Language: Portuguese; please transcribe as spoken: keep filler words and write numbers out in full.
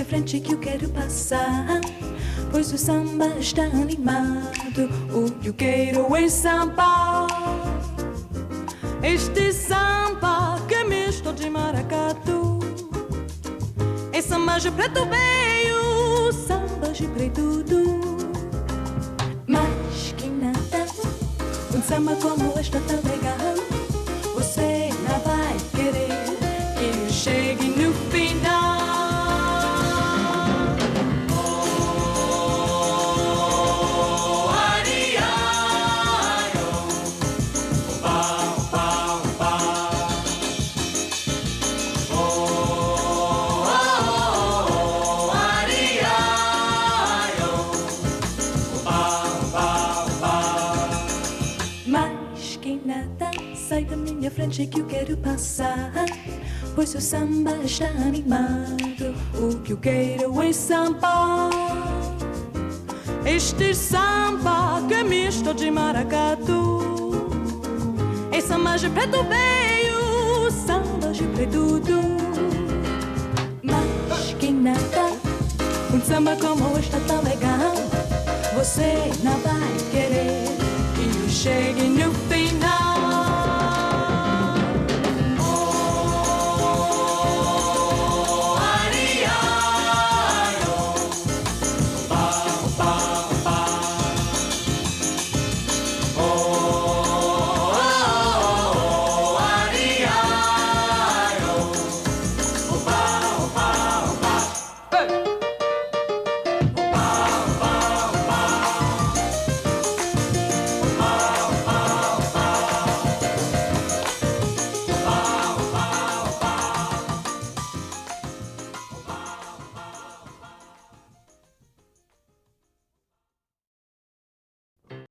minha frente que eu quero passar, pois o samba está animado. O que eu quero é samba, este samba que é misto de maracatu. É samba de preto veio, samba de preto do. Mas que nada, um samba como este tá legal. Você não vai querer que eu chegue no final. Sai da minha frente que eu quero passar, pois o samba está animado. O que eu quero é samba, este samba que é misto de maracatu. É samba de preto veio, samba de preto do. Mas que nada, um samba como este tá legal. Você não vai querer que eu chegue no final.